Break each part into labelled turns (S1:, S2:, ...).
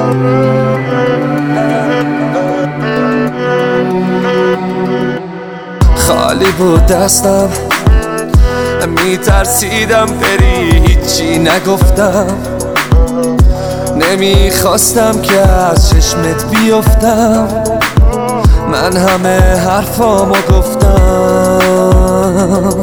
S1: خالی بود دستم، میترسیدم بری، هیچی نگفتم. نمیخواستم که از چشمت بیفتم، من همه حرفامو گفتم.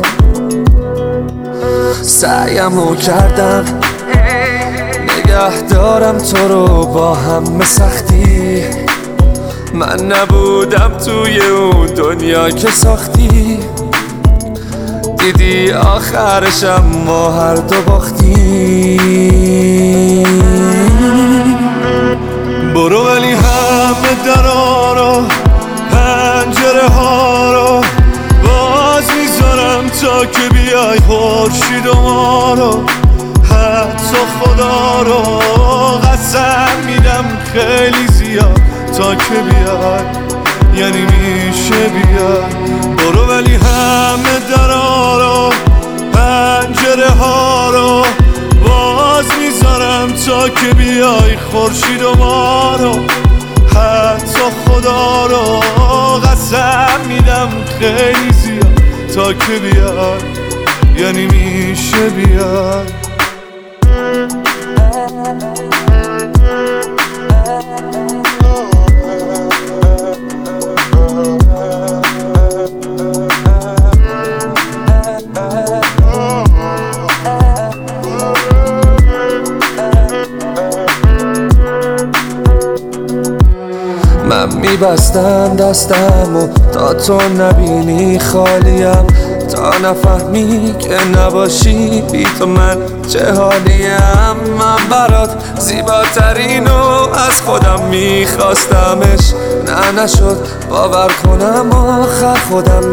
S1: سعیمو کردم نگه دارم تو رو با همه سختی. من نبودم توی اون دنیا که ساختی. دیدی آخرشم ما هر دو باختی. برو ولی همه درا رو، پنجره ها رو باز میذارم تا که بیای خورشید و ما رو. حتی خدا رو قسم میدم خیلی زیاد تا که بیای، یعنی میشه بیای. برو ولی همه درا رو، پنجره ها رو باز میذارم تا که بیای خورشید و ما رو. حتی خدا رو قسم میدم خیلی زیاد تا که بیای، یعنی میشه بیای. من میبستم دستمو تا تو نبینی خالیم، تا نفهمی که نباشی بی تو من چه حالیم. من برات زیباترینو از خودم میخواستمش، نه نشد باور کنم آخر خودم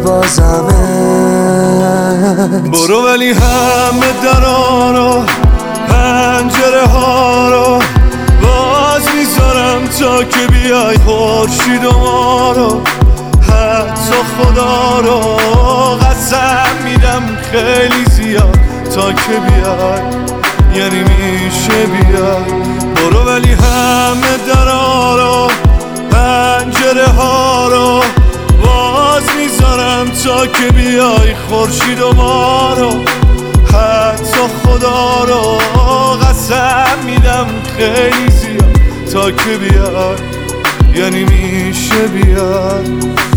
S1: میبازمش. برو ولی همه درا رو، پنجره ها رو باز میذارم تا که بیای خورشید و ما رو. حتی خدا رو قسم میدم خیلی زیاد تا که بیای، یعنی میشه بیای. برو ولی همه درا رو، پنجره ها رو باز میذارم تا که بیای خورشید و ما رو. حتی خدا رو قسم میدم خیلی زیاد تا که بیای، یعنی میشه بیای.